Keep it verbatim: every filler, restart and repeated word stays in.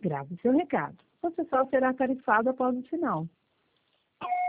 Grave seu recado. Você só será tarifado após o sinal.